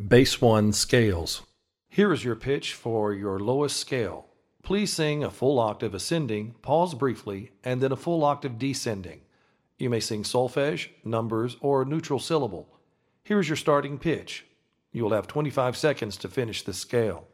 Bass 1 scales. Here is your pitch for your lowest scale. Please sing a full octave ascending, pause briefly, and then a full octave descending. You may sing solfege, numbers, or a neutral syllable. Here is your starting pitch. You will have 25 seconds to finish this scale.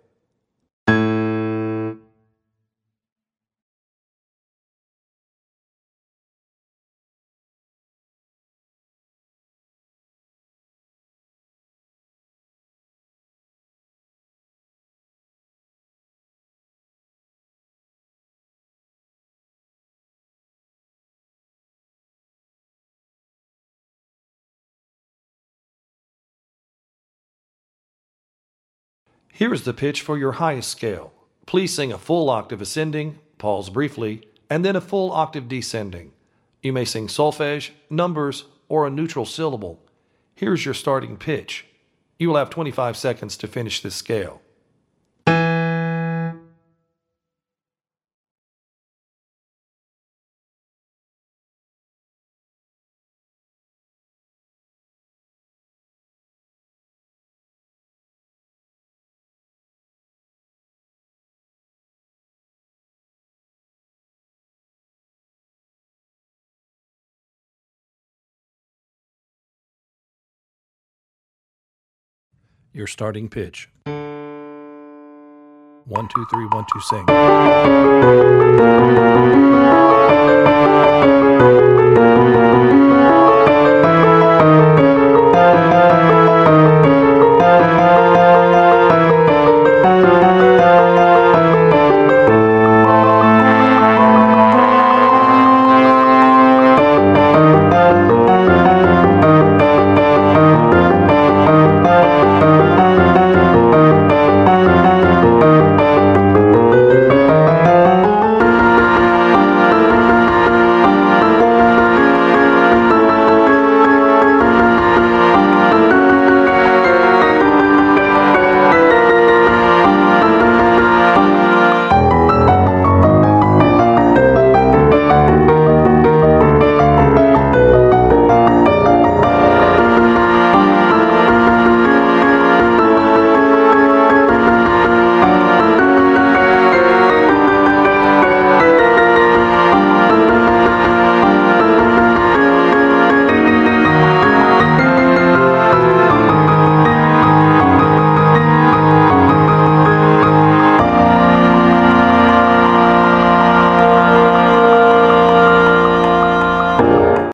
Here is the pitch for your highest scale. Please sing a full octave ascending, pause briefly, and then a full octave descending. You may sing solfege, numbers, or a neutral syllable. Here is your starting pitch. You will have 25 seconds to finish this scale. Your starting pitch. 1, 2, 3, 1, 2, sing.